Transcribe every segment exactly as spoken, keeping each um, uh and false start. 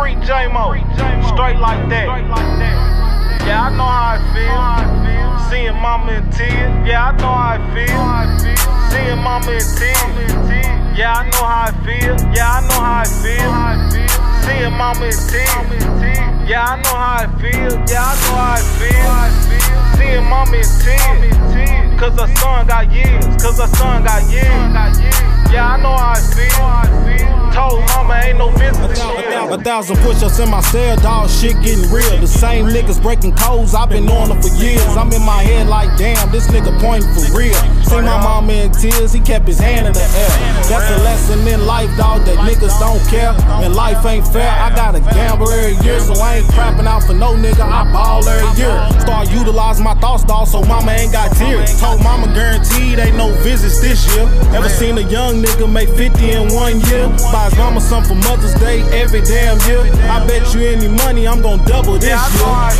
Free J-Mo, straight like that. Yeah, I know how I feel. Seeing mama in tears. Yeah, I know how I feel. Seeing mama in tears. Yeah, I know how I feel. Yeah, I know how I feel. Seeing mama in tears. Yeah, I know how I feel. Yeah, I know how I feel. Seeing mama in tears. Cause her son got years. Cause her son got years. Yeah, I know how I feel. Told mama ain't no visiting shit. A thousand push-ups in my cell, dog, shit getting real. The same niggas breaking codes, I've been on them for years. I'm in my head like, damn, this nigga pointing for real. See my mama in tears, he kept his hand in the air. That's a lesson in life, dog, that niggas don't care. And life ain't fair, I gotta gamble every year. So I ain't crapping out for no nigga, I ball every year. Start utilizing my thoughts, dog, so mama ain't got tears. Told mama guaranteed ain't no visits this year. Ever seen a young nigga make fifty in one year? Buy his mama something for Mother's Day every damn year. I bet you any money, I'm gon' double this yeah, I year. Know how I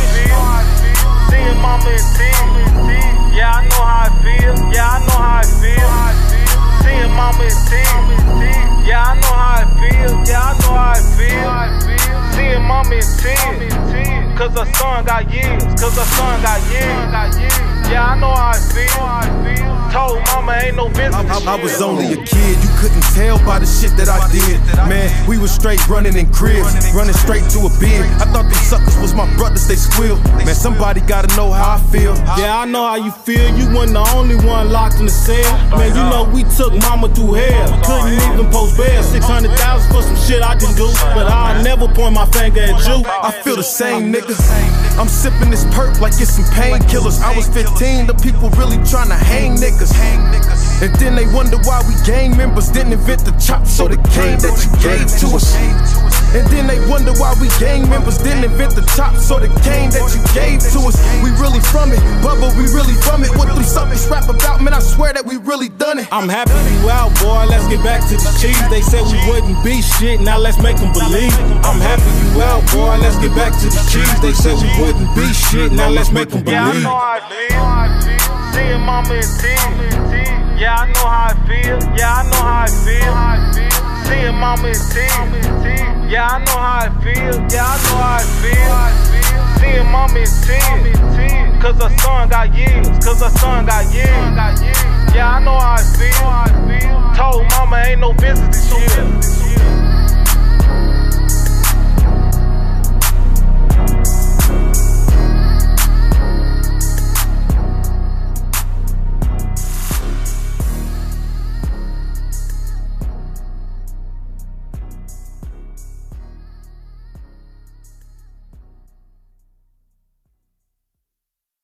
feel. Seeing mama in tears. Yeah, I know how I feel. Yeah, I know how I feel. Seeing mama in tears. Yeah, I know how I feel. Yeah, I know how I feel. Seeing mama in tears. Cause her son got years. Cause her son got years. Yeah, I know how I feel. Told mama ain't no business. I, I, I was only a kid, you couldn't tell by the shit that I did. Man, we was straight running in cribs, running straight to a bin. I thought them suckers was my brothers, they squealed. Man, somebody gotta know how I feel. Yeah, I know how you feel, you wasn't the only one locked in the cell. Man, you know we took mama through hell. Couldn't even post bail, six hundred thousand for some shit I didn't do. But I'll never point my finger at you. I feel the same, niggas. I'm sipping this perp like it's some painkillers. I was fifteen, the people really tryna hang niggas. And then they wonder why we gang members didn't invent the chop, so the cane that you gave to us. And then they wonder why we gang members didn't invent the chop, so the cane that you gave to us. We really from it, Bubba, we really from it. What them suckers rap about, man, I swear that we really done it. I'm happy you out, boy, let's get back to the cheese. They said we wouldn't be shit, now let's make them believe. I'm happy you out, boy, let's get back to the cheese. They said we wouldn't be shit, now let's make them believe. Yeah, I know how I feel. Seeing mama in tears. Yeah, I know how I feel. Yeah, I know how I feel. Seeing mama in tears. Yeah, I know how I feel. Yeah, I know how I feel. Seeing mama in tears. Cause her son got years. Cause her son got years. Yeah, I know how I feel. Told mama ain't no visiting.